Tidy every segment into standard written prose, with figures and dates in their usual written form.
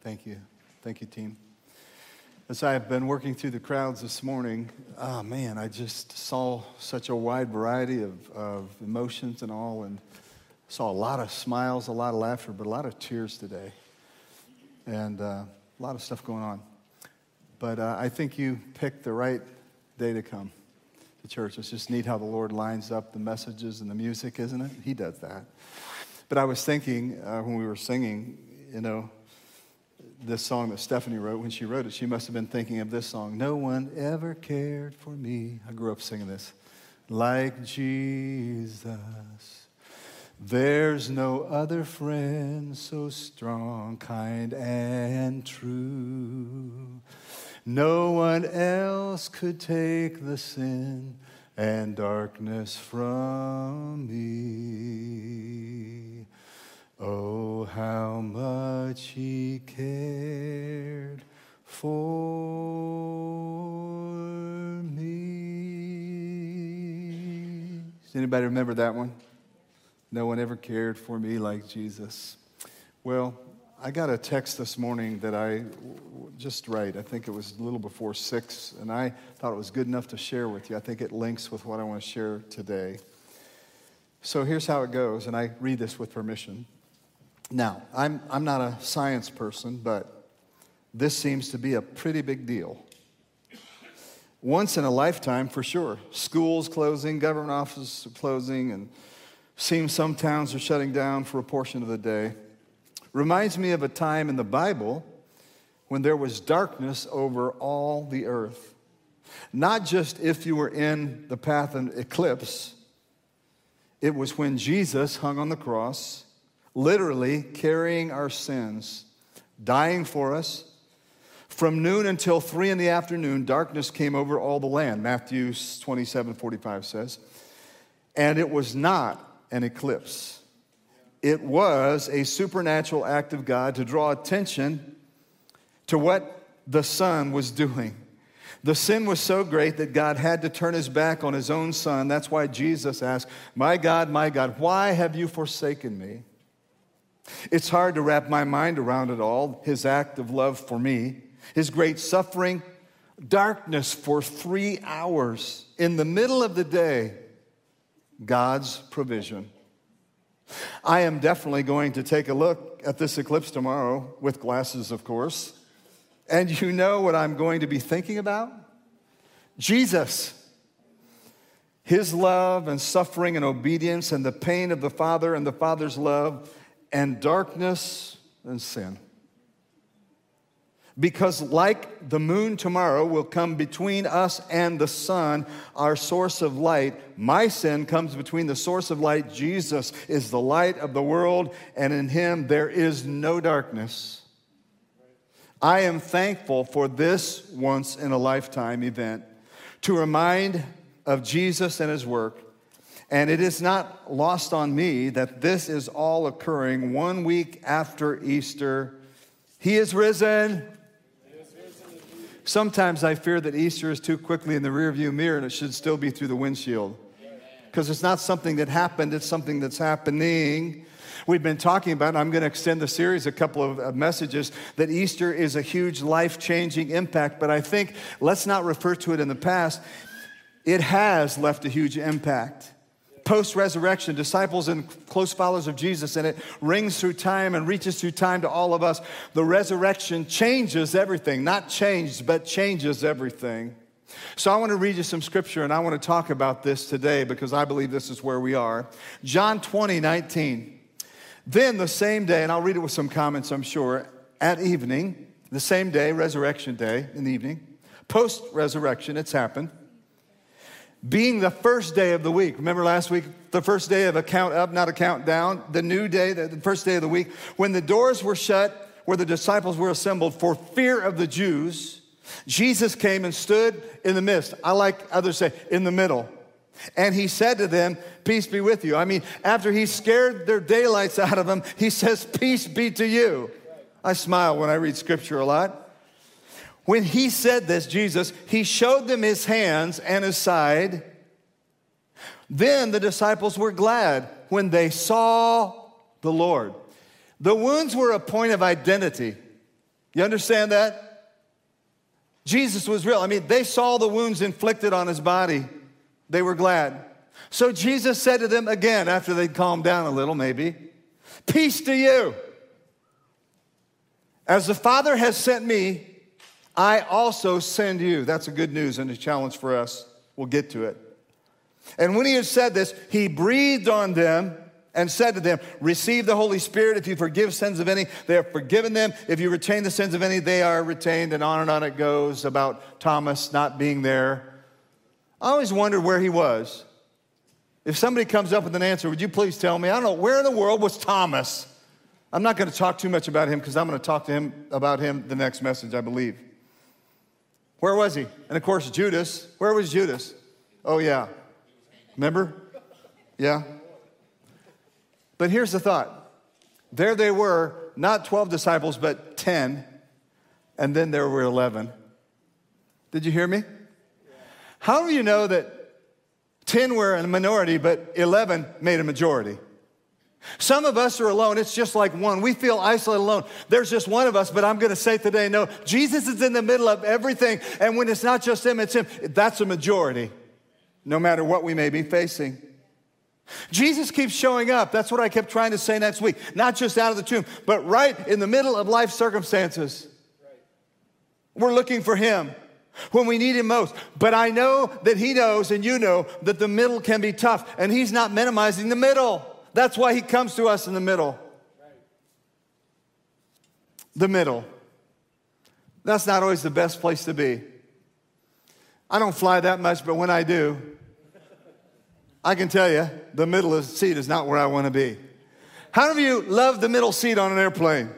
Thank you. Thank you, team. As I have been working through the crowds this morning, I just saw such a wide variety of emotions and all, and saw a lot of smiles, a lot of laughter, but a lot of tears today, and a lot of stuff going on. But I think you picked the right day to come to church. It's just neat how the Lord lines up the messages and the music, isn't it? He does that. But I was thinking when we were singing, this song that Stephanie wrote, when she wrote it, she must have been thinking of this song. No one ever cared for me. I grew up singing this. Like Jesus. There's no other friend so strong, kind, and true. No one else could take the sin and darkness from me. Oh, how much he cared for me. Does anybody remember that one? No one ever cared for me like Jesus. Well, I got a text this morning that I just right. I think it was a little before 6, and I thought it was good enough to share with you. I think it links with what I want to share today. So here's how it goes, and I read this with permission. Now, I'm not a science person, but this seems to be a pretty big deal. Once in a lifetime, for sure. Schools closing, government offices closing, and seems some towns are shutting down for a portion of the day. Reminds me of a time in the Bible when there was darkness over all the earth. Not just if you were in the path of eclipse. It was when Jesus hung on the cross, literally carrying our sins, dying for us. From noon until 3 in the afternoon, darkness came over all the land. Matthew 27:45 says. And it was not an eclipse. It was a supernatural act of God to draw attention to what the Son was doing. The sin was so great that God had to turn his back on his own Son. That's why Jesus asked, my God, why have you forsaken me? It's hard to wrap my mind around it all, his act of love for me, his great suffering, darkness for 3 hours in the middle of the day, God's provision. I am definitely going to take a look at this eclipse tomorrow, with glasses, of course. And you know what I'm going to be thinking about? Jesus. His love and suffering and obedience and the pain of the Father and the Father's love and darkness and sin. Because like the moon tomorrow will come between us and the sun, our source of light, my sin comes between the source of light. Jesus is the light of the world, and in him there is no darkness. I am thankful for this once-in-a-lifetime event to remind of Jesus and his work. And it is not lost on me that this is all occurring 1 week after Easter. He is risen. Sometimes I fear that Easter is too quickly in the rearview mirror and it should still be through the windshield. Because it's not something that happened, it's something that's happening. We've been talking about, and I'm going to extend the series a couple of messages, that Easter is a huge life-changing impact. But I think, let's not refer to it in the past. It has left a huge impact. Post-resurrection, disciples and close followers of Jesus, and it rings through time and reaches through time to all of us. The resurrection changes everything. Not changed, but changes everything. So I want to read you some scripture, and I want to talk about this today because I believe this is where we are. John 20:19. Then the same day, and I'll read it with some comments, I'm sure, at evening, the same day, resurrection day, in the evening, post-resurrection, it's happened. Being the first day of the week. Remember last week, the first day of a count up, not a countdown. The new day, the first day of the week. When the doors were shut, where the disciples were assembled for fear of the Jews, Jesus came and stood in the midst. I like others say, in the middle. And he said to them, peace be with you. I mean, after he scared their daylights out of them, he says, peace be to you. I smile when I read scripture a lot. When he said this, Jesus, he showed them his hands and his side. Then the disciples were glad when they saw the Lord. The wounds were a point of identity. You understand that? Jesus was real. I mean, they saw the wounds inflicted on his body. They were glad. So Jesus said to them again, after they'd calmed down a little maybe, "Peace to you. As the Father has sent me, I also send you." That's a good news and a challenge for us. We'll get to it. And when he had said this, he breathed on them and said to them, "Receive the Holy Spirit. If you forgive sins of any, they are forgiven them. If you retain the sins of any, they are retained." And on it goes about Thomas not being there. I always wondered where he was. If somebody comes up with an answer, would you please tell me? I don't know, where in the world was Thomas? I'm not going to talk too much about him because I'm going to talk to him about him the next message, I believe. Where was he? And of course, Judas. Where was Judas? Oh, yeah. Remember? Yeah. But here's the thought. There they were, not 12 disciples, but 10. And then there were 11. Did you hear me? How do you know that 10 were a minority, but 11 made a majority? Some of us are alone. It's just like one. We feel isolated alone. There's just one of us, but I'm going to say today, no, Jesus is in the middle of everything. And when it's not just him, it's him. That's a majority, no matter what we may be facing. Jesus keeps showing up. That's what I kept trying to say next week. Not just out of the tomb, but right in the middle of life circumstances. We're looking for him when we need him most. But I know that he knows, and you know, that the middle can be tough. And he's not minimizing the middle. That's why he comes to us in the middle. The middle. That's not always the best place to be. I don't fly that much, but when I do, I can tell you the middle of the seat is not where I want to be. How many of you love the middle seat on an airplane?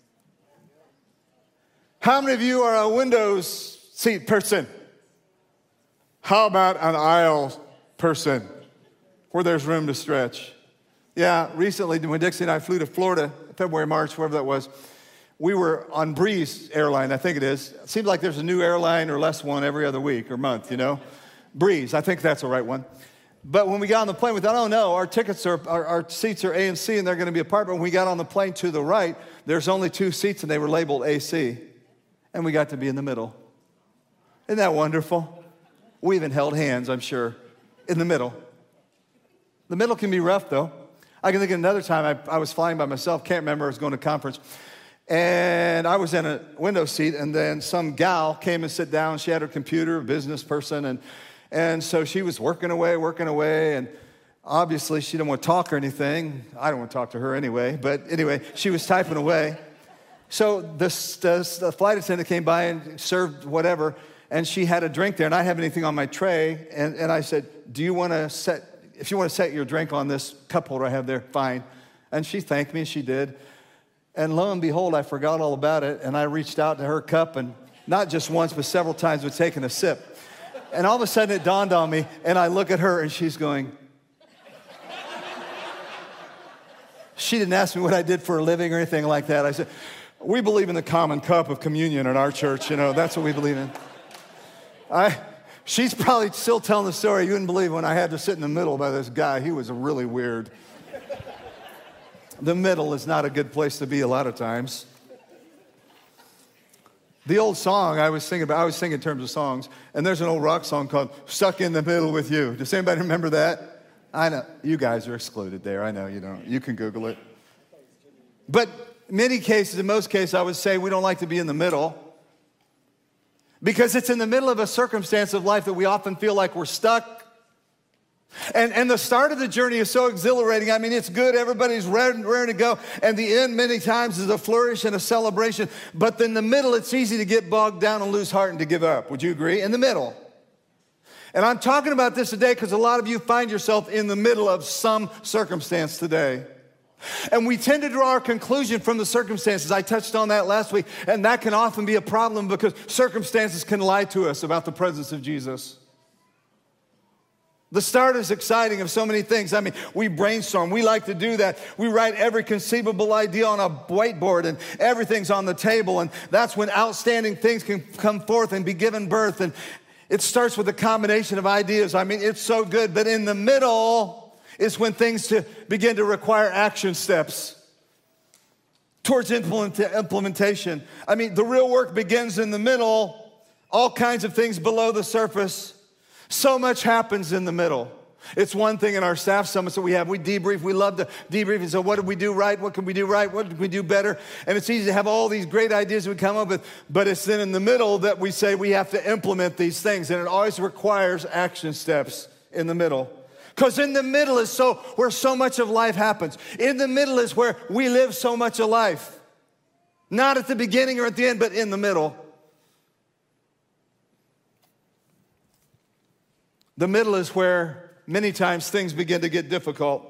How many of you are a windows seat person? How about an aisle person where there's room to stretch? Yeah, recently when Dixie and I flew to Florida, February, March, wherever that was, we were on Breeze Airline, I think it is. It seems like there's a new airline or less one every other week or month, you know. Breeze, I think that's the right one. But when we got on the plane, we thought, oh no, our tickets are, our seats are A and C and they're going to be apart. But when we got on the plane to the right, there's only 2 seats and they were labeled AC. And we got to be in the middle. Isn't that wonderful? We even held hands, I'm sure, in the middle. The middle can be rough though. I can think of another time I was flying by myself, can't remember, I was going to a conference. And I was in a window seat, and then some gal came and sat down. She had her computer, a business person, and so she was working away, and obviously she didn't want to talk or anything. I don't want to talk to her anyway, but anyway, she was typing away. So the flight attendant came by and served whatever, and she had a drink there, and I didn't have anything on my tray, and I said, if you want to set your drink on this cup holder I have there, fine. And she thanked me, and she did. And lo and behold, I forgot all about it, and I reached out to her cup, and not just once, but several times with taking a sip. And all of a sudden it dawned on me, and I look at her, and she's going. She didn't ask me what I did for a living or anything like that. I said, we believe in the common cup of communion at our church, you know, that's what we believe in. She's probably still telling the story. You wouldn't believe when I had to sit in the middle by this guy. He was really weird. The middle is not a good place to be a lot of times. The old song I was singing in terms of songs, and there's an old rock song called Stuck in the Middle with You. Does anybody remember that? I know. You guys are excluded there. I know you don't. You can Google it. But in most cases, I would say we don't like to be in the middle. Because it's in the middle of a circumstance of life that we often feel like we're stuck. And the start of the journey is so exhilarating. I mean, it's good. Everybody's ready to go. And the end many times is a flourish and a celebration. But in the middle, it's easy to get bogged down and lose heart and to give up. Would you agree? In the middle. And I'm talking about this today because a lot of you find yourself in the middle of some circumstance today. And we tend to draw our conclusion from the circumstances. I touched on that last week. And that can often be a problem because circumstances can lie to us about the presence of Jesus. The start is exciting of so many things. I mean, we brainstorm. We like to do that. We write every conceivable idea on a whiteboard and everything's on the table. And that's when outstanding things can come forth and be given birth. And it starts with a combination of ideas. I mean, it's so good. But in the middle is when things begin to require action steps. towards implementation. I mean, the real work begins in the middle, all kinds of things below the surface. So much happens in the middle. It's one thing in our staff summits that we have. We debrief. We love to debrief and say, what did we do right? What can we do right? What did we do better? And it's easy to have all these great ideas we come up with, but it's then in the middle that we say we have to implement these things. And it always requires action steps in the middle. Because in the middle is where so much of life happens. In the middle is where we live so much of life. Not at the beginning or at the end, but in the middle. The middle is where many times things begin to get difficult.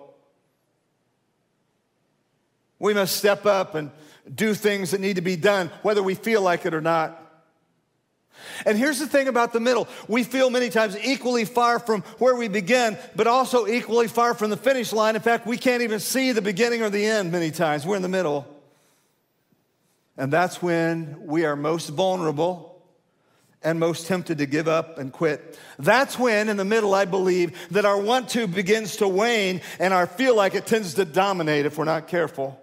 We must step up and do things that need to be done, whether we feel like it or not. And here's the thing about the middle. We feel many times equally far from where we begin, but also equally far from the finish line. In fact, we can't even see the beginning or the end many times. We're in the middle. And that's when we are most vulnerable and most tempted to give up and quit. That's when, in the middle, I believe, that our want-to begins to wane and our feel like it tends to dominate if we're not careful.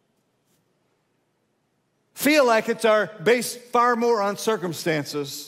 Feel like it's based far more on circumstances.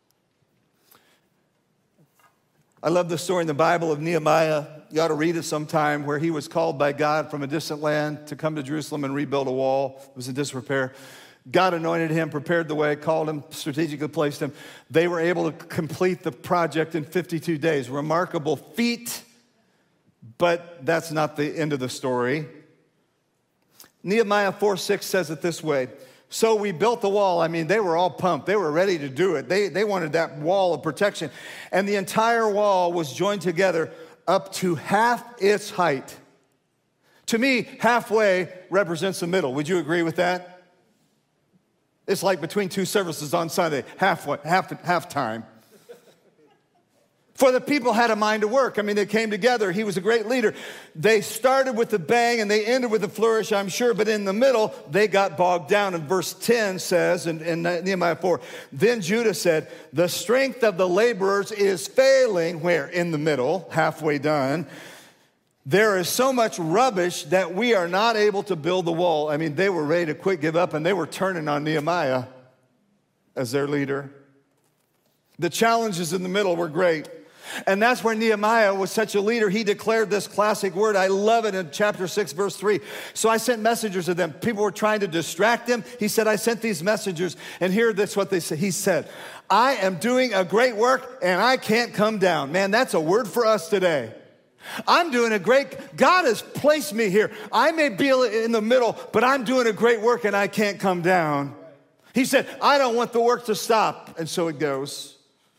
I love the story in the Bible of Nehemiah. You ought to read it sometime, where he was called by God from a distant land to come to Jerusalem and rebuild a wall. It was in disrepair. God anointed him, prepared the way, called him, strategically placed him. They were able to complete the project in 52 days. Remarkable feat, but that's not the end of the story. Nehemiah 4:6 says it this way. So we built the wall. I mean, they were all pumped. They were ready to do it. They wanted that wall of protection. And the entire wall was joined together up to half its height. To me, halfway represents the middle. Would you agree with that? It's like between two services on Sunday, half time. For the people had a mind to work. I mean, they came together. He was a great leader. They started with a bang and they ended with a flourish, I'm sure. But in the middle, they got bogged down. And verse 10 says in Nehemiah 4, then Judah said, the strength of the laborers is failing. Where? In the middle, halfway done. There is so much rubbish that we are not able to build the wall. I mean, they were ready to quit, give up, and they were turning on Nehemiah as their leader. The challenges in the middle were great. And that's where Nehemiah was such a leader. He declared this classic word. I love it in chapter 6, verse 3. So I sent messengers to them. People were trying to distract him. He said, I sent these messengers. And here, that's what they said. He said, I am doing a great work and I can't come down. Man, that's a word for us today. I'm doing God has placed me here. I may be in the middle, but I'm doing a great work and I can't come down. He said, I don't want the work to stop. And so it goes.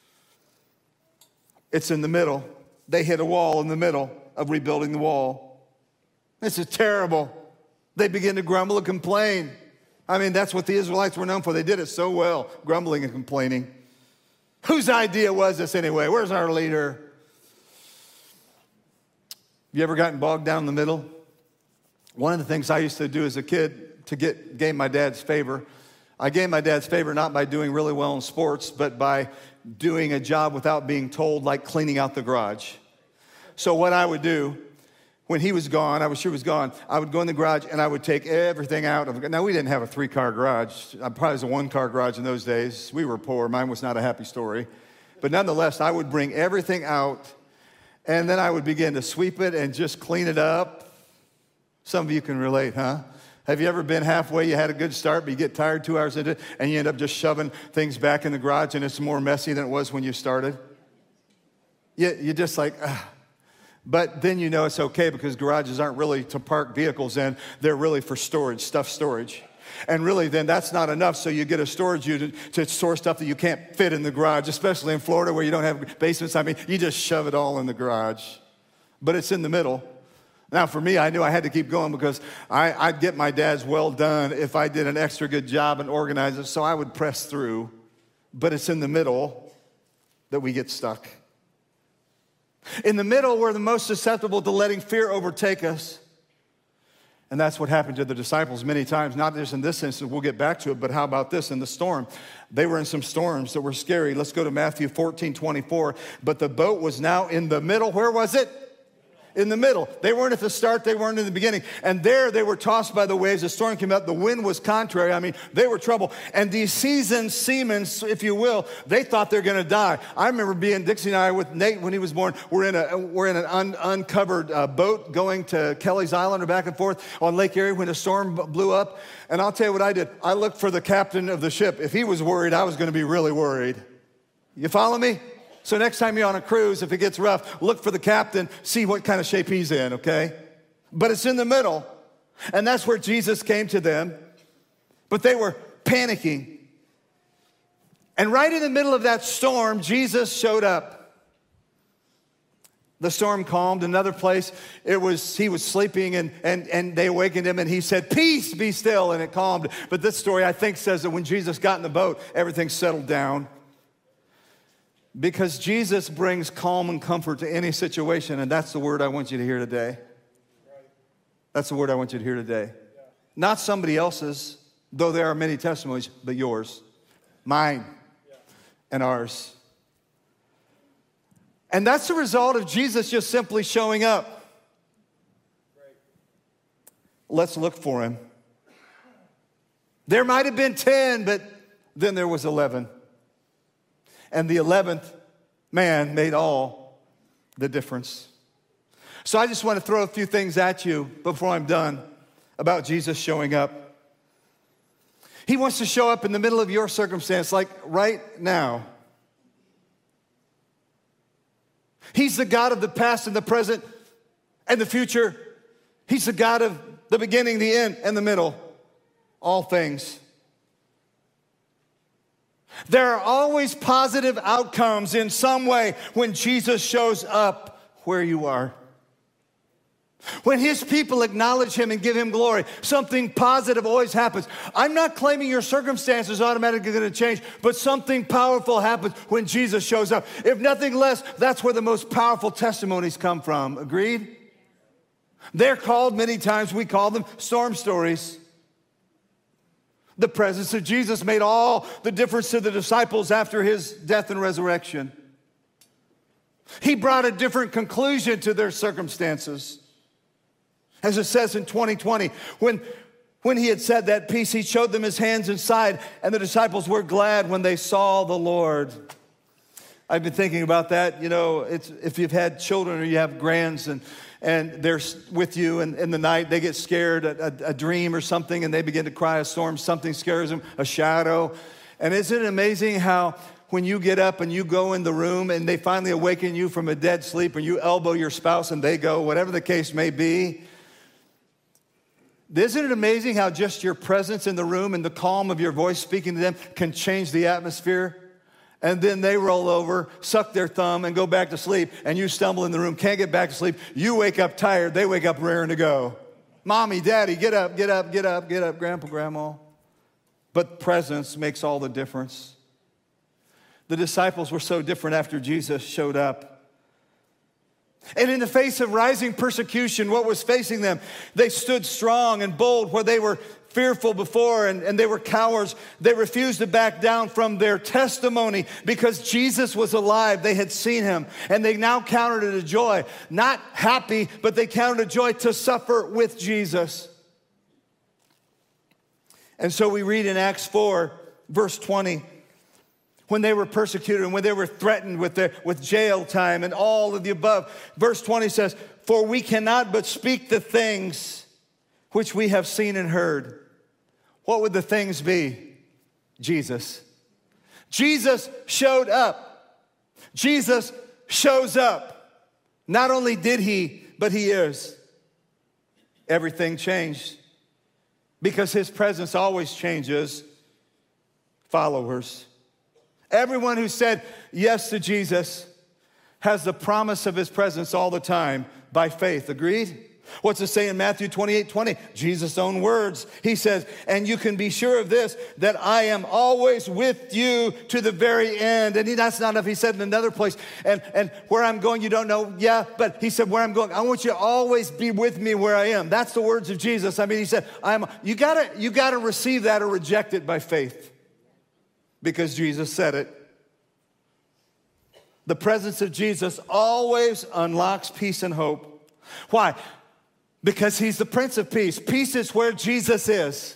It's in the middle. They hit a wall in the middle of rebuilding the wall. This is terrible. They begin to grumble and complain. I mean, that's what the Israelites were known for. They did it so well, grumbling and complaining. Whose idea was this anyway? Where's our leader? You ever gotten bogged down in the middle? One of the things I used to do as a kid to gain my dad's favor, I gained my dad's favor not by doing really well in sports, but by doing a job without being told, like cleaning out the garage. So what I would do, when he was gone, I was sure he was gone, I would go in the garage and I would take everything out. Now, we didn't have a 3-car garage. Probably was a 1-car garage in those days. We were poor. Mine was not a happy story. But nonetheless, I would bring everything out, and then I would begin to sweep it and just clean it up. Some of you can relate, huh? Have you ever been halfway, you had a good start, but you get tired 2 hours into it, and you end up just shoving things back in the garage, and it's more messy than it was when you started? You're just like, ah. But then you know it's okay, because garages aren't really to park vehicles in. They're really for storage, stuff storage. And really, then that's not enough, so you get a storage unit to store stuff that you can't fit in the garage, especially in Florida where you don't have basements. I mean, you just shove it all in the garage. But it's in the middle. Now, for me, I knew I had to keep going, because I'd get my dad's well done if I did an extra good job and organized it, so I would press through. But it's in the middle that we get stuck. In the middle, we're the most susceptible to letting fear overtake us. And that's what happened to the disciples many times, not just in this instance, we'll get back to it, but how about this, in the storm? They were in some storms that were scary. Let's go to Matthew 14:24. But the boat was now in the middle. Where was it? in the middle. They weren't at the start, they weren't in the beginning. And there they were tossed by the waves. The storm came up, the wind was contrary. I mean, they were trouble. And these seasoned seamen, if you will, they thought they're going to die. I remember being, Dixie and I, with Nate when he was born, we're in an uncovered boat going to Kelly's Island or back and forth on Lake Erie when a storm blew up. And I'll tell you what I did. I looked for the captain of the ship. If he was worried, I was going to be really worried. You follow me? So next time you're on a cruise, if it gets rough, look for the captain, see what kind of shape he's in, okay? But it's in the middle, and that's where Jesus came to them. But they were panicking. And right in the middle of that storm, Jesus showed up. The storm calmed. Another place, he was sleeping, and they awakened him, and he said, "Peace, be still," and it calmed. But this story, I think, says that when Jesus got in the boat, everything settled down. Because Jesus brings calm and comfort to any situation, and that's the word I want you to hear today. That's the word I want you to hear today. Not somebody else's, though there are many testimonies, but yours, mine, and ours. And that's the result of Jesus just simply showing up. Let's look for him. There might have been 10, but then there was 11. And the 11th man made all the difference. So I just want to throw a few things at you before I'm done about Jesus showing up. He wants to show up in the middle of your circumstance, like right now. He's the God of the past and the present and the future. He's the God of the beginning, the end, and the middle. All things. There are always positive outcomes in some way when Jesus shows up where you are. When his people acknowledge him and give him glory, something positive always happens. I'm not claiming your circumstances are automatically going to change, but something powerful happens when Jesus shows up. If nothing less, that's where the most powerful testimonies come from. Agreed? They're called, many times we call them storm stories. The presence of Jesus made all the difference to the disciples after his death and resurrection. He brought a different conclusion to their circumstances. As it says in 2020, when he had said that peace, he showed them his hands and side, and the disciples were glad when they saw the Lord. I've been thinking about that. You know, if you've had children or you have grands and they're with you and in the night, they get scared, a dream or something, and they begin to cry, a storm, something scares them, a shadow. And isn't it amazing how when you get up and you go in the room and they finally awaken you from a dead sleep, or you elbow your spouse and they go, whatever the case may be. Isn't it amazing how just your presence in the room and the calm of your voice speaking to them can change the atmosphere? And then they roll over, suck their thumb, and go back to sleep. And you stumble in the room, can't get back to sleep. You wake up tired. They wake up raring to go. Mommy, Daddy, get up, get up, get up, get up, Grandpa, Grandma. But presence makes all the difference. The disciples were so different after Jesus showed up. And in the face of rising persecution, what was facing them? They stood strong and bold where they were fearful before, and they were cowards. They refused to back down from their testimony because Jesus was alive. They had seen him, and they now counted it a joy. Not happy, but they counted it a joy to suffer with Jesus. And so we read in Acts 4, verse 20, when they were persecuted and when they were threatened with jail time and all of the above. Verse 20 says, "For we cannot but speak the things which we have seen and heard." What would the things be? Jesus. Jesus showed up. Jesus shows up. Not only did he, but he is. Everything changed because his presence always changes followers. Everyone who said yes to Jesus has the promise of his presence all the time by faith. Agreed? What's it say in Matthew 28:20? Jesus' own words. He says, "And you can be sure of this, that I am always with you to the very end." And that's not enough. He said in another place, and where I'm going, you don't know. Yeah, but he said, where I'm going, I want you to always be with me where I am. That's the words of Jesus. I mean, he said, you gotta receive that or reject it by faith. Because Jesus said it. The presence of Jesus always unlocks peace and hope. Why? Because he's the Prince of Peace. Peace is where Jesus is.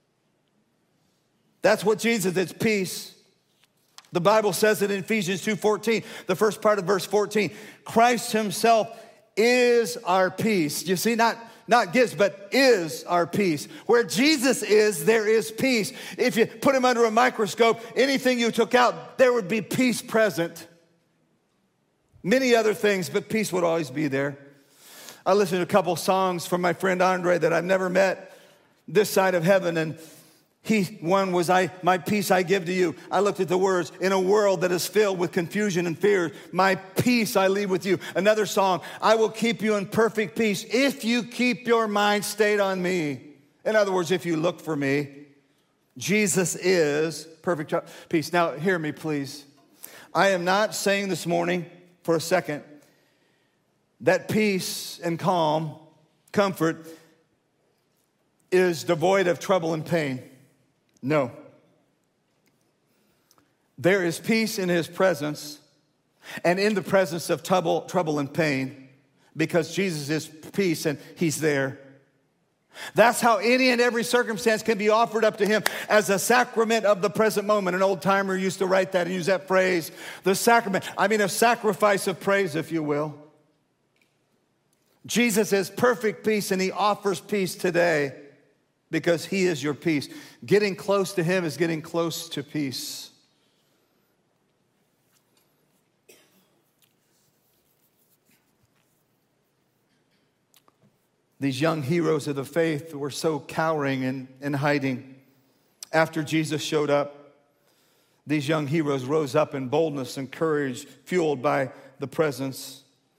That's what Jesus is, peace. The Bible says it in Ephesians 2:14, the first part of verse 14. Christ himself is our peace. You see, not gives, but is our peace. Where Jesus is, there is peace. If you put him under a microscope, anything you took out, there would be peace present. Many other things, but peace would always be there. I listened to a couple songs from my friend Andre that I've never met this side of heaven, and one was, my peace I give to you. I looked at the words, in a world that is filled with confusion and fear, my peace I leave with you. Another song, I will keep you in perfect peace if you keep your mind stayed on me. In other words, if you look for me. Jesus is perfect peace. Now, hear me, please. I am not saying this morning for a second that peace and calm, comfort, is devoid of trouble and pain. No. There is peace in his presence and in the presence of trouble and pain because Jesus is peace and he's there. That's how any and every circumstance can be offered up to him as a sacrament of the present moment. An old timer used to write that and use that phrase, the sacrament. I mean, a sacrifice of praise, if you will. Jesus is perfect peace and he offers peace today. Because he is your peace. Getting close to him is getting close to peace. These young heroes of the faith were so cowering and hiding. After Jesus showed up, these young heroes rose up in boldness and courage, fueled by the presence.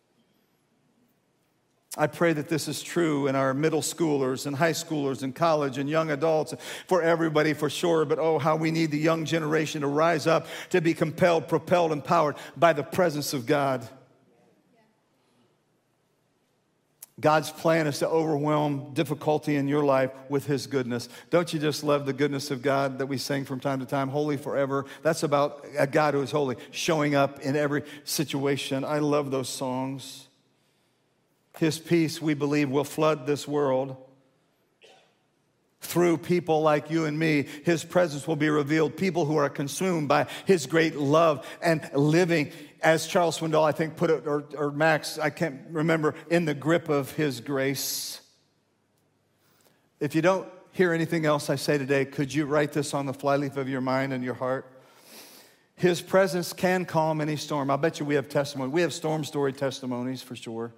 I pray that this is true in our middle schoolers and high schoolers and college and young adults, for everybody for sure. But oh, how we need the young generation to rise up, to be compelled, propelled, empowered by the presence of God. God's plan is to overwhelm difficulty in your life with his goodness. Don't you just love the goodness of God that we sing from time to time? Holy forever. That's about a God who is holy, showing up in every situation. I love those songs. His peace, we believe, will flood this world through people like you and me. His presence will be revealed. People who are consumed by his great love and living, as Charles Swindoll, I think, put it, or Max, I can't remember, in the grip of his grace. If you don't hear anything else I say today, could you write this on the flyleaf of your mind and your heart? His presence can calm any storm. I bet you we have testimony. We have storm story testimonies for sure.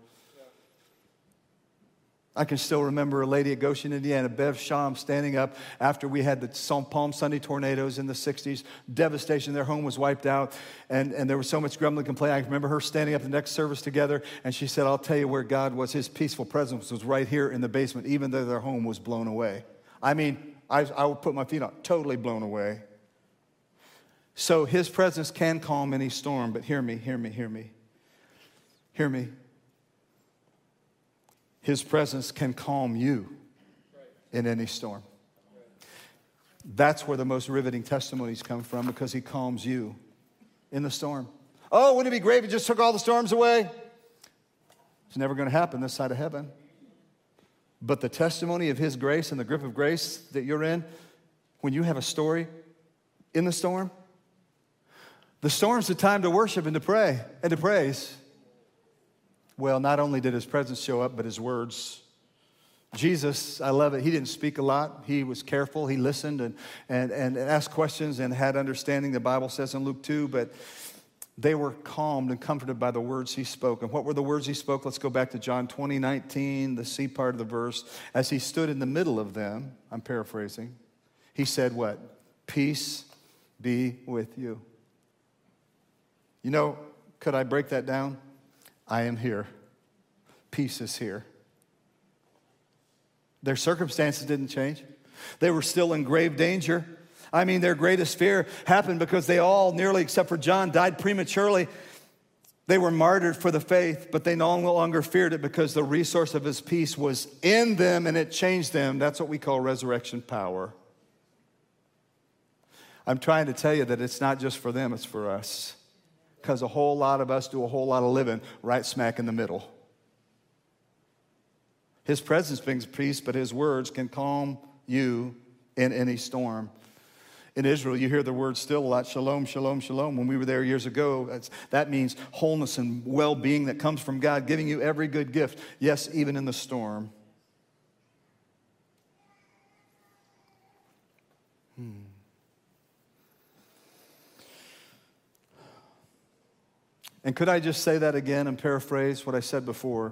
I can still remember a lady at Goshen, Indiana, Bev Sham, standing up after we had the Palm Sunday tornadoes in the 60s. Devastation. Their home was wiped out, and there was so much grumbling, complaining. I remember her standing up the next service together, and she said, I'll tell you where God was. His peaceful presence was right here in the basement, even though their home was blown away. I mean, I would put my feet on, totally blown away. So his presence can calm any storm, but hear me, hear me, hear me. Hear me. His presence can calm you in any storm. That's where the most riveting testimonies come from, because he calms you in the storm. Oh, wouldn't it be great if he just took all the storms away? It's never going to happen this side of heaven. But the testimony of his grace and the grip of grace that you're in, when you have a story in the storm's the time to worship and to pray and to praise. Well, not only did his presence show up, but his words. Jesus, I love it. He didn't speak a lot. He was careful. He listened and asked questions and had understanding, the Bible says in Luke 2, but they were calmed and comforted by the words he spoke. And what were the words he spoke? Let's go back to John 20:19, the C part of the verse. As he stood in the middle of them, I'm paraphrasing, he said what? Peace be with you. You know, could I break that down? I am here. Peace is here. Their circumstances didn't change. They were still in grave danger. I mean, their greatest fear happened because they all, nearly except for John, died prematurely. They were martyred for the faith, but they no longer feared it because the resource of his peace was in them and it changed them. That's what we call resurrection power. I'm trying to tell you that it's not just for them, it's for us. Because a whole lot of us do a whole lot of living right smack in the middle. His presence brings peace, but his words can calm you in any storm. In Israel, you hear the word still a lot, shalom, shalom, shalom. When we were there years ago, that means wholeness and well-being that comes from God, giving you every good gift, yes, even in the storm. And could I just say that again and paraphrase what I said before?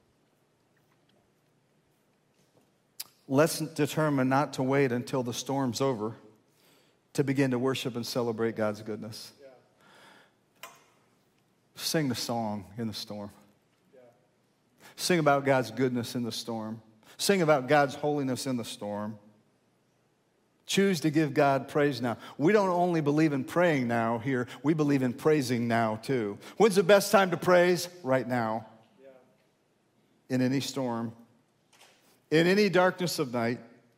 Let's determine not to wait until the storm's over to begin to worship and celebrate God's goodness. Yeah. Sing the song in the storm. Yeah. Sing about God's goodness in the storm. Sing about God's holiness in the storm. Choose to give God praise now. We don't only believe in praying now here, we believe in praising now too. When's the best time to praise? Right now. Yeah. In any storm. In any darkness of night.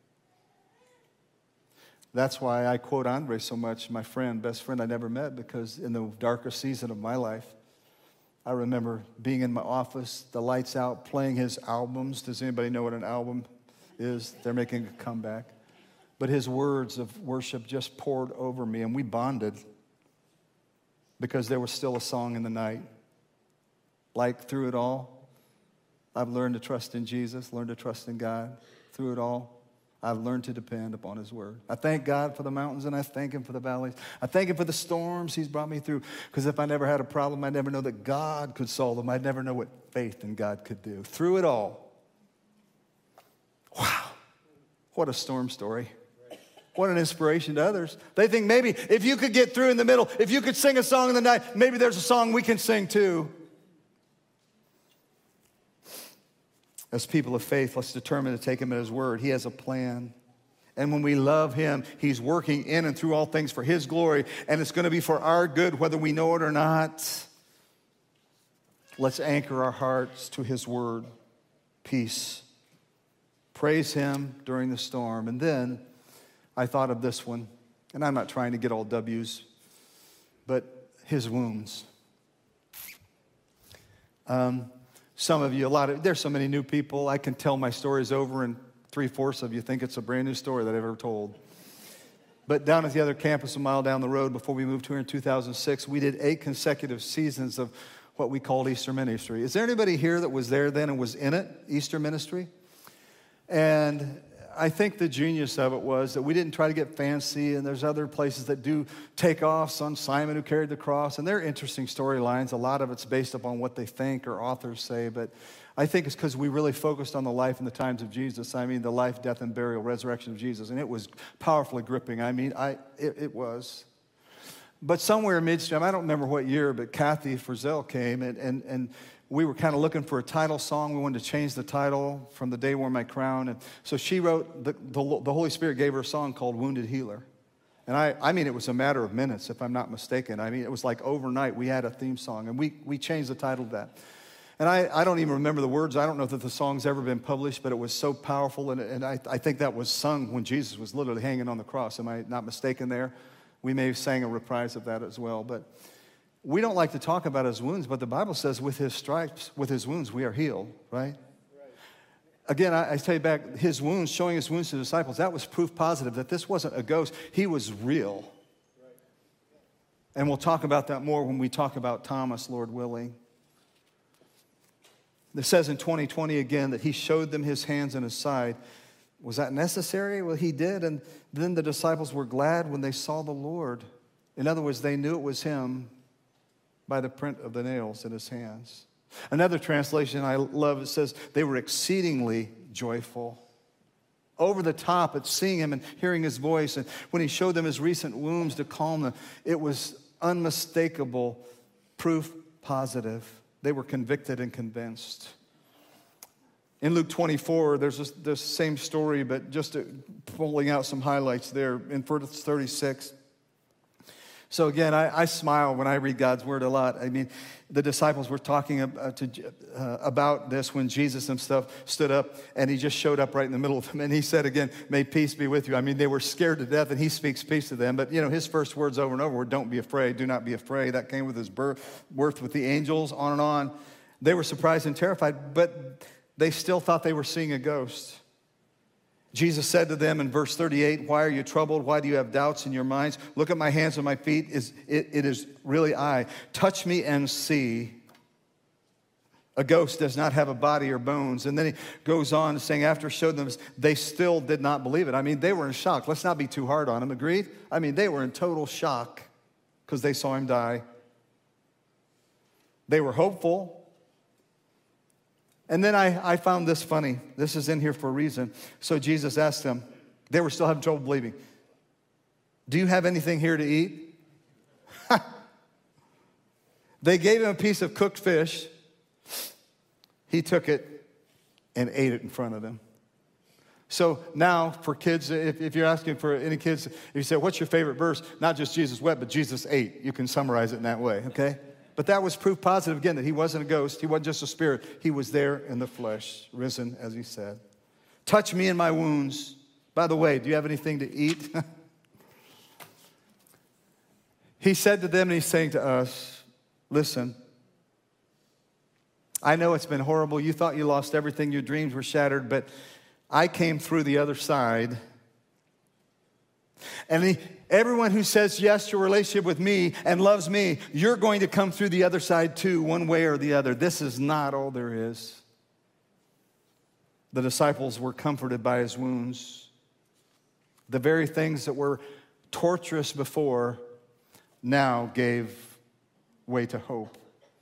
That's why I quote Andre so much, my friend, best friend I never met, because in the darkest season of my life, I remember being in my office, the lights out, playing his albums. Does anybody know what an album is? They're making a comeback. But his words of worship just poured over me, and we bonded because there was still a song in the night. Like through it all, I've learned to trust in Jesus, learned to trust in God. Through it all, I've learned to depend upon his word. I thank God for the mountains, and I thank him for the valleys. I thank him for the storms he's brought me through, because if I never had a problem, I'd never know that God could solve them. I'd never know what faith in God could do. Through it all, wow, what a storm story. What an inspiration to others. They think maybe if you could get through in the middle, if you could sing a song in the night, maybe there's a song we can sing too. As people of faith, let's determine to take him at his word. He has a plan. And when we love him, he's working in and through all things for his glory. And it's going to be for our good, whether we know it or not. Let's anchor our hearts to his word. Peace. Praise him during the storm. And then I thought of this one. And I'm not trying to get all W's. But his wounds. Some of you, there's so many new people. I can tell my stories over, and 3/4 of you think it's a brand new story that I've ever told. But down at the other campus, a mile down the road, before we moved here in 2006, we did 8 consecutive seasons of what we called Easter Ministry. Is there anybody here that was there then and was in it, Easter Ministry? And I think the genius of it was that we didn't try to get fancy, and there's other places that do takeoffs on Simon who carried the cross, and they're interesting storylines. A lot of it's based upon what they think or authors say, but I think it's because we really focused on the life and the times of Jesus. I mean, the life, death, and burial, resurrection of Jesus, and it was powerfully gripping. I mean, it was. But somewhere midstream, I don't remember what year, but Kathy Frizzell came, and we were kind of looking for a title song. We wanted to change the title from The Day Wore My Crown. And so she wrote, the Holy Spirit gave her a song called Wounded Healer. And I mean, it was a matter of minutes, if I'm not mistaken. I mean, it was like overnight we had a theme song. And we changed the title to that. And I don't even remember the words. I don't know that the song's ever been published, but it was so powerful. And I think that was sung when Jesus was literally hanging on the cross. Am I not mistaken there? We may have sang a reprise of that as well. But we don't like to talk about his wounds, but the Bible says with his stripes, with his wounds, we are healed, right? Again, I tell you back, his wounds, showing his wounds to the disciples, that was proof positive that this wasn't a ghost. He was real. And we'll talk about that more when we talk about Thomas, Lord willing. It says in 2020 again that he showed them his hands and his side. Was that necessary? Well, he did. And then the disciples were glad when they saw the Lord. In other words, they knew it was him by the print of the nails in his hands. Another translation I love, it says they were exceedingly joyful. Over the top at seeing him and hearing his voice. And when he showed them his recent wounds to calm them, it was unmistakable, proof positive. They were convicted and convinced. In Luke 24, there's this same story, but just pulling out some highlights there in verse 36. So again, I smile when I read God's word a lot. I mean, the disciples were talking about this when Jesus himself stood up, and he just showed up right in the middle of them. And he said again, may peace be with you. I mean, they were scared to death, and he speaks peace to them. But, you know, his first words over and over were, don't be afraid, do not be afraid. That came with his birth with the angels, on and on. They were surprised and terrified, but they still thought they were seeing a ghost. Jesus said to them in verse 38, why are you troubled? Why do you have doubts in your minds? Look at my hands and my feet. It is really I. Touch me and see. A ghost does not have a body or bones. And then he goes on saying, after showed them, they still did not believe it. I mean, they were in shock. Let's not be too hard on them, agreed? I mean, they were in total shock because they saw him die. They were hopeful. And then I found this funny. This is in here for a reason. So Jesus asked them, they were still having trouble believing, do you have anything here to eat? They gave him a piece of cooked fish. He took it and ate it in front of them. So now for kids, if you're asking for any kids, if you say, what's your favorite verse? Not just Jesus wept, but Jesus ate. You can summarize it in that way, okay? But that was proof positive, again, that he wasn't a ghost. He wasn't just a spirit. He was there in the flesh, risen, as he said. Touch me in my wounds. By the way, do you have anything to eat? He said to them, and he's saying to us, listen, I know it's been horrible. You thought you lost everything. Your dreams were shattered, but I came through the other side. And everyone who says yes to a relationship with me and loves me, you're going to come through the other side too, one way or the other. This is not all there is. The disciples were comforted by his wounds. The very things that were torturous before now gave way to hope.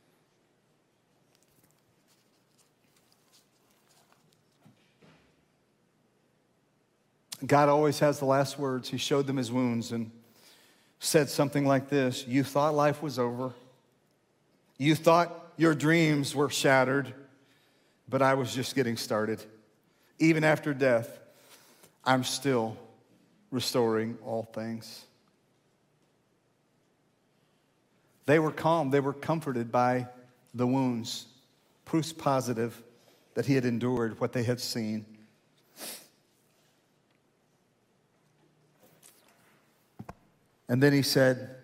God always has the last words. He showed them his wounds and said something like this: you thought life was over. You thought your dreams were shattered, but I was just getting started. Even after death, I'm still restoring all things. They were calm. They were comforted by the wounds. Proofs positive that he had endured what they had seen. And then he said,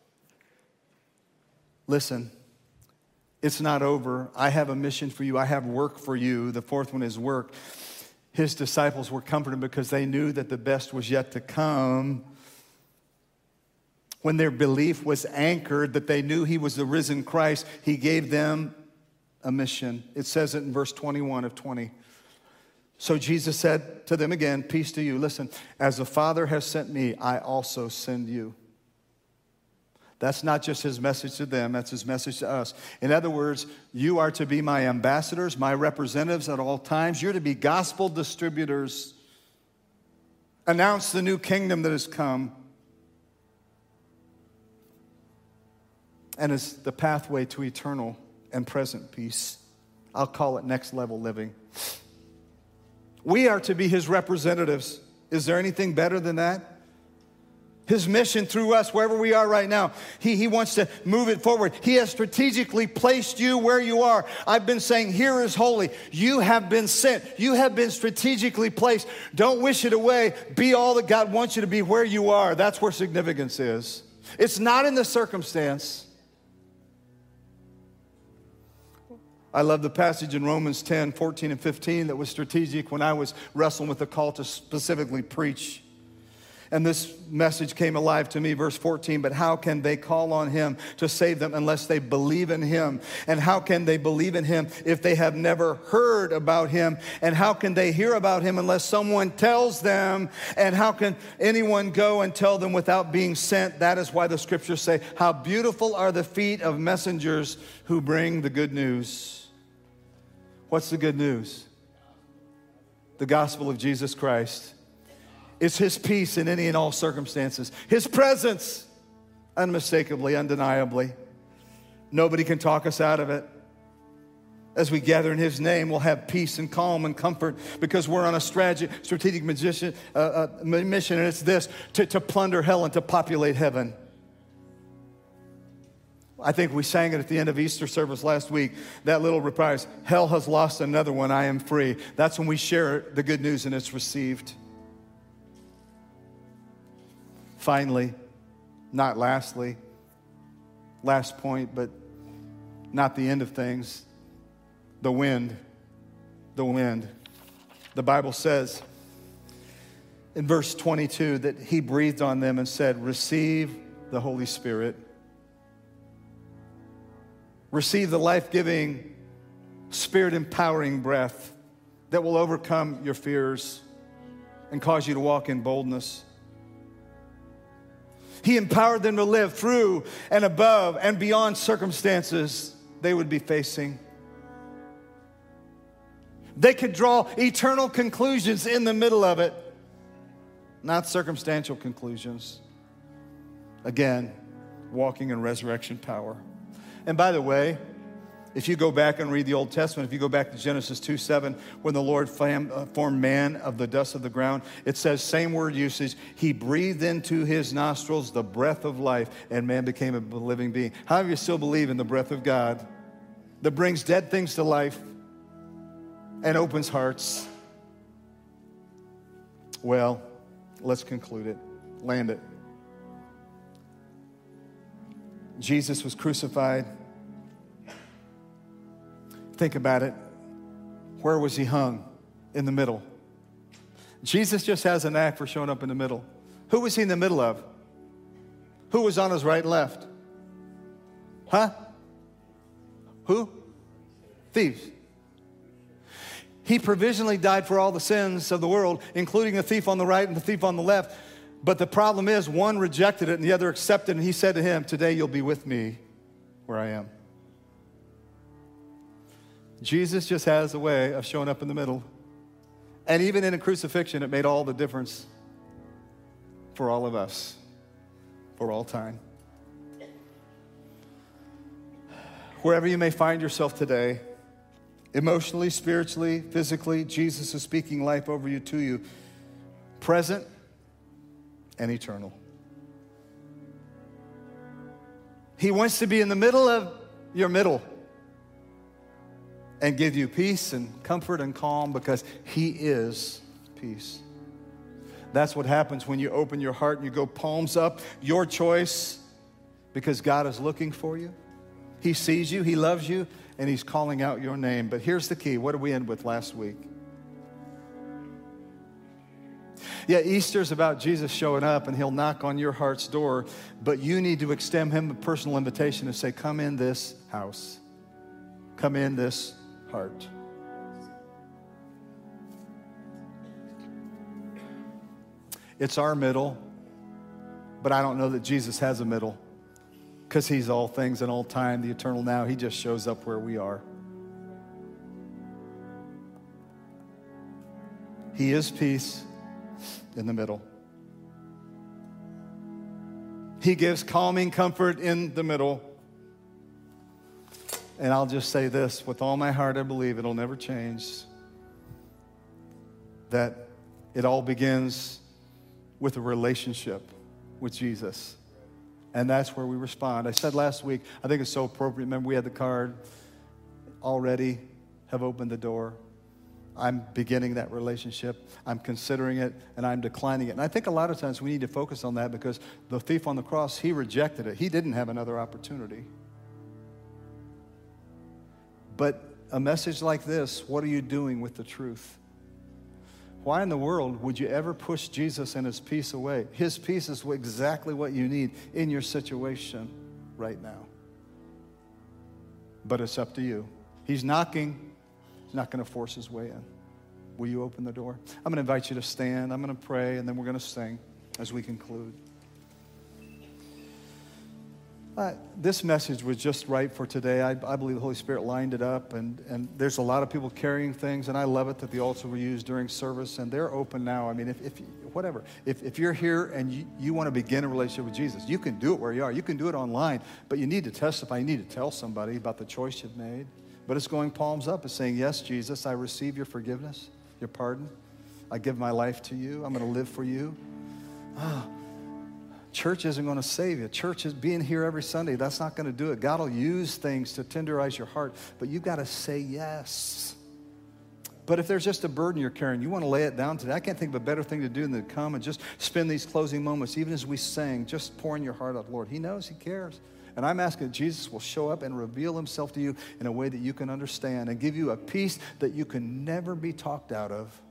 listen, it's not over. I have a mission for you. I have work for you. The fourth one is work. His disciples were comforted because they knew that the best was yet to come. When their belief was anchored, that they knew he was the risen Christ, he gave them a mission. It says it in verse 21 of 20. So Jesus said to them again, peace to you. Listen, as the Father has sent me, I also send you. That's not just his message to them, that's his message to us. In other words, you are to be my ambassadors, my representatives at all times. You're to be gospel distributors. Announce the new kingdom that has come. And is the pathway to eternal and present peace. I'll call it next level living. We are to be his representatives. Is there anything better than that? His mission through us, wherever we are right now, he wants to move it forward. He has strategically placed you where you are. I've been saying, here is holy. You have been sent. You have been strategically placed. Don't wish it away. Be all that God wants you to be where you are. That's where significance is. It's not in the circumstance. I love the passage in Romans 10, 14, and 15 that was strategic when I was wrestling with the call to specifically preach. And this message came alive to me, verse 14, but how can they call on him to save them unless they believe in him? And how can they believe in him if they have never heard about him? And how can they hear about him unless someone tells them? And how can anyone go and tell them without being sent? That is why the scriptures say, how beautiful are the feet of messengers who bring the good news. What's the good news? The gospel of Jesus Christ. It's his peace in any and all circumstances. His presence, unmistakably, undeniably. Nobody can talk us out of it. As we gather in his name, we'll have peace and calm and comfort because we're on a strategic mission, and it's this, to plunder hell and to populate heaven. I think we sang it at the end of Easter service last week. That little reprise, hell has lost another one, I am free. That's when we share the good news and it's received. Finally, not lastly, last point, but not the end of things, the wind the wind. The Bible says in verse 22 that he breathed on them and said, receive the Holy Spirit. Receive the life-giving, spirit-empowering breath that will overcome your fears and cause you to walk in boldness. He empowered them to live through and above and beyond circumstances they would be facing. They could draw eternal conclusions in the middle of it, not circumstantial conclusions. Again, walking in resurrection power. And by the way, if you go back and read the Old Testament, if you go back to Genesis 2:7, when the Lord formed man of the dust of the ground, it says, same word usage, he breathed into his nostrils the breath of life, and man became a living being. How many of you still believe in the breath of God that brings dead things to life and opens hearts? Well, let's conclude it. Land it. Jesus was crucified. Think about it. Where was he hung? In the middle. Jesus just has a knack for showing up in the middle. Who was he in the middle of? Who was on his right and left? Huh? Who? Thieves. He provisionally died for all the sins of the world, including the thief on the right and the thief on the left. But the problem is, one rejected it and the other accepted it. And he said to him, today you'll be with me where I am. Jesus just has a way of showing up in the middle. And even in a crucifixion, it made all the difference for all of us, for all time. Wherever you may find yourself today, emotionally, spiritually, physically, Jesus is speaking life over you, to you, present and eternal. He wants to be in the middle of your middle and give you peace and comfort and calm, because he is peace. That's what happens when you open your heart and you go palms up, your choice, because God is looking for you. He sees you, he loves you, and he's calling out your name. But here's the key. What did we end with last week? Yeah, Easter's about Jesus showing up and he'll knock on your heart's door, but you need to extend him a personal invitation and say, come in this house. Come in this heart. It's our middle, but I don't know that Jesus has a middle, because he's all things and all time, the eternal now. He just shows up where we are. He is peace in the middle. He gives calming comfort in the middle. And I'll just say this, with all my heart, I believe it'll never change, that it all begins with a relationship with Jesus. And that's where we respond. I said last week, I think it's so appropriate. Remember, we had the card, already have opened the door. I'm beginning that relationship. I'm considering it, and I'm declining it. And I think a lot of times we need to focus on that, because the thief on the cross, he rejected it. He didn't have another opportunity. But a message like this, what are you doing with the truth? Why in the world would you ever push Jesus and his peace away? His peace is exactly what you need in your situation right now. But it's up to you. He's knocking. He's not going to force his way in. Will you open the door? I'm going to invite you to stand. I'm going to pray, and then we're going to sing as we conclude. This message was just right for today. I believe the Holy Spirit lined it up, and there's a lot of people carrying things, and I love it that the altars were used during service, and they're open now. I mean, if you're here and you want to begin a relationship with Jesus, you can do it where you are. You can do it online, but you need to testify. You need to tell somebody about the choice you've made. But it's going palms up. It's saying, yes, Jesus, I receive your forgiveness, your pardon. I give my life to you. I'm going to live for you. Church isn't going to save you. Church is being here every Sunday. That's not going to do it. God will use things to tenderize your heart, but you've got to say yes. But if there's just a burden you're carrying, you want to lay it down today. I can't think of a better thing to do than to come and just spend these closing moments, even as we sing, just pouring your heart out, Lord. He knows, he cares. And I'm asking that Jesus will show up and reveal himself to you in a way that you can understand and give you a peace that you can never be talked out of.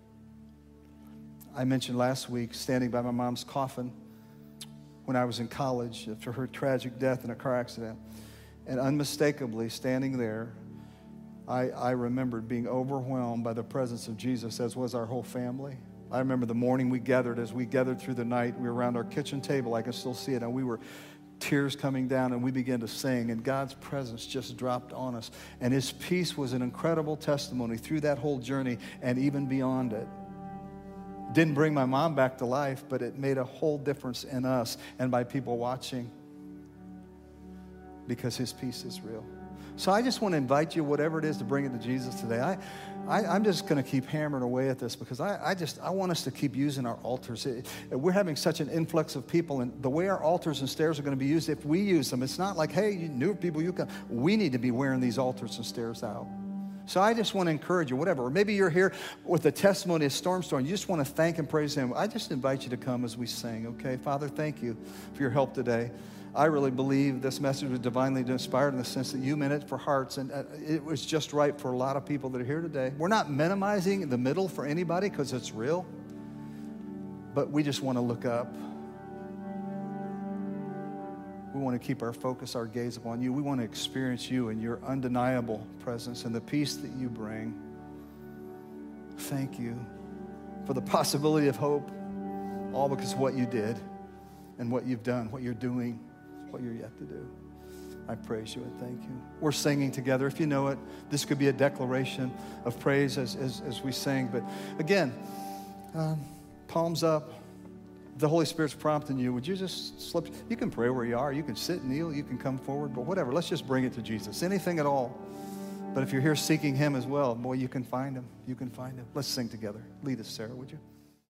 I mentioned last week standing by my mom's coffin when I was in college after her tragic death in a car accident. And unmistakably standing there, I remembered being overwhelmed by the presence of Jesus, as was our whole family. I remember the morning as we gathered through the night, we were around our kitchen table. I can still see it. And we were tears coming down, and we began to sing, and God's presence just dropped on us. And his peace was an incredible testimony through that whole journey and even beyond it. Didn't bring my mom back to life, but it made a whole difference in us and by people watching, because his peace is real. So I just want to invite you, whatever it is, to bring it to Jesus today. I'm just going to keep hammering away at this, because I want us to keep using our altars. We're having such an influx of people, and the way our altars and stairs are going to be used, if we use them, it's not like, hey, you new people, you can. We need to be wearing these altars and stairs out. So I just want to encourage you, whatever. Or maybe you're here with the testimony of Storm. You just want to thank and praise him. I just invite you to come as we sing, okay? Father, thank you for your help today. I really believe this message was divinely inspired in the sense that you meant it for hearts, and it was just right for a lot of people that are here today. We're not minimizing the middle for anybody because it's real, but we just want to look up. We want to keep our focus, our gaze upon you. We want to experience you and your undeniable presence and the peace that you bring. Thank you for the possibility of hope, all because of what you did and what you've done, what you're doing, what you're yet to do. I praise you and thank you. We're singing together. If you know it, this could be a declaration of praise as we sing. But again, palms up. If the Holy Spirit's prompting you, would you just slip? You can pray where you are. You can sit, kneel. You can come forward. But whatever, let's just bring it to Jesus. Anything at all. But if you're here seeking him as well, boy, you can find him. You can find him. Let's sing together. Lead us, Sarah, would you?